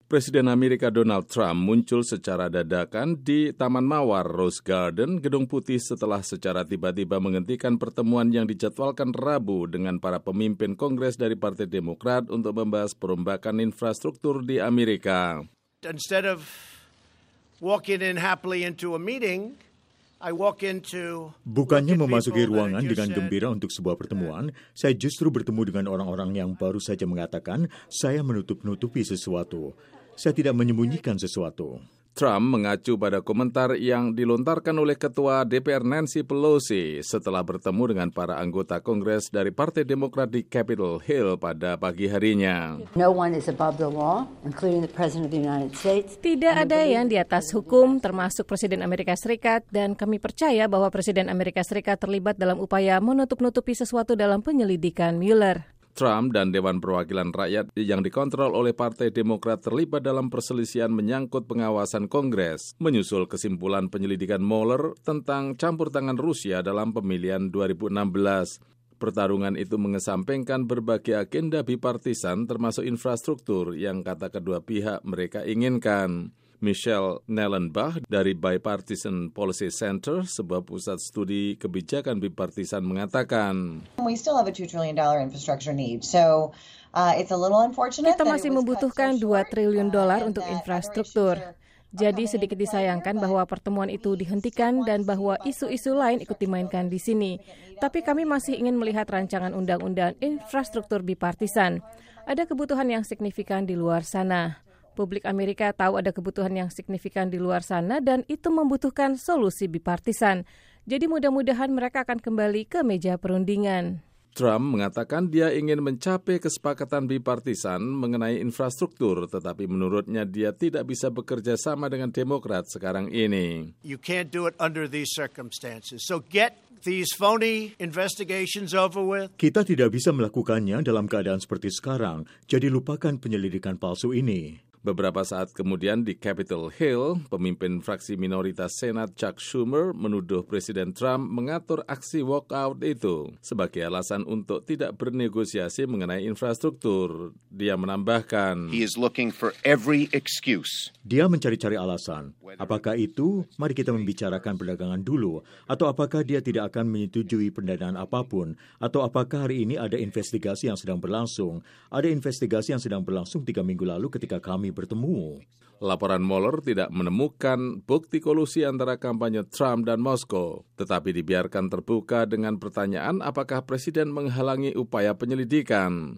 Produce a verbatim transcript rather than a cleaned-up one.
Presiden Amerika Donald Trump muncul secara dadakan di Taman Mawar Rose Garden, Gedung Putih setelah secara tiba-tiba menghentikan pertemuan yang dijadwalkan Rabu dengan para pemimpin Kongres dari Partai Demokrat untuk membahas perombakan infrastruktur di Amerika. Instead of walking in happily into a meeting, I walk into Bukannya memasuki ruangan dengan gembira untuk sebuah pertemuan, saya justru bertemu dengan orang-orang yang baru saja mengatakan saya menutup-nutupi sesuatu. Saya tidak menyembunyikan sesuatu. Trump mengacu pada komentar yang dilontarkan oleh Ketua D P R Nancy Pelosi setelah bertemu dengan para anggota Kongres dari Partai Demokrat di Capitol Hill pada pagi harinya. No one is above the law, including the President of the United States. Tidak ada yang di atas hukum, termasuk Presiden Amerika Serikat, dan kami percaya bahwa Presiden Amerika Serikat terlibat dalam upaya menutup-nutupi sesuatu dalam penyelidikan Mueller. Trump dan Dewan Perwakilan Rakyat yang dikontrol oleh Partai Demokrat terlibat dalam perselisihan menyangkut pengawasan Kongres, menyusul kesimpulan penyelidikan Mueller tentang campur tangan Rusia dalam pemilihan dua ribu enam belas. Pertarungan itu mengesampingkan berbagai agenda bipartisan termasuk infrastruktur yang kata kedua pihak mereka inginkan. Michelle Nellenbach dari Bipartisan Policy Center, sebuah pusat studi kebijakan bipartisan, mengatakan, We still have a two trillion dollars infrastructure need, so uh, it's a little unfortunate. Kita masih membutuhkan dua triliun dolar untuk infrastruktur. Jadi sedikit disayangkan bahwa pertemuan itu dihentikan dan bahwa isu-isu lain ikut dimainkan di sini. Tapi kami masih ingin melihat rancangan undang-undang infrastruktur bipartisan. Ada kebutuhan yang signifikan di luar sana. Publik Amerika tahu ada kebutuhan yang signifikan di luar sana dan itu membutuhkan solusi bipartisan. Jadi mudah-mudahan mereka akan kembali ke meja perundingan. Trump mengatakan dia ingin mencapai kesepakatan bipartisan mengenai infrastruktur, tetapi menurutnya dia tidak bisa bekerja sama dengan Demokrat sekarang ini. You can't do it under these circumstances. So get these phony investigations over with. Kita tidak bisa melakukannya dalam keadaan seperti sekarang, jadi lupakan penyelidikan palsu ini. Beberapa saat kemudian di Capitol Hill, pemimpin fraksi minoritas Senat Chuck Schumer menuduh Presiden Trump mengatur aksi walkout itu sebagai alasan untuk tidak bernegosiasi mengenai infrastruktur. Dia menambahkan, He is looking for every excuse. Dia mencari-cari alasan. Apakah itu? Mari kita membicarakan perdagangan dulu. Atau apakah dia tidak akan menyetujui pendanaan apapun? Atau apakah hari ini ada investigasi yang sedang berlangsung? Ada investigasi yang sedang berlangsung tiga minggu lalu ketika kami bertemu. Laporan Mueller tidak menemukan bukti kolusi antara kampanye Trump dan Moskow, tetapi dibiarkan terbuka dengan pertanyaan apakah Presiden menghalangi upaya penyelidikan.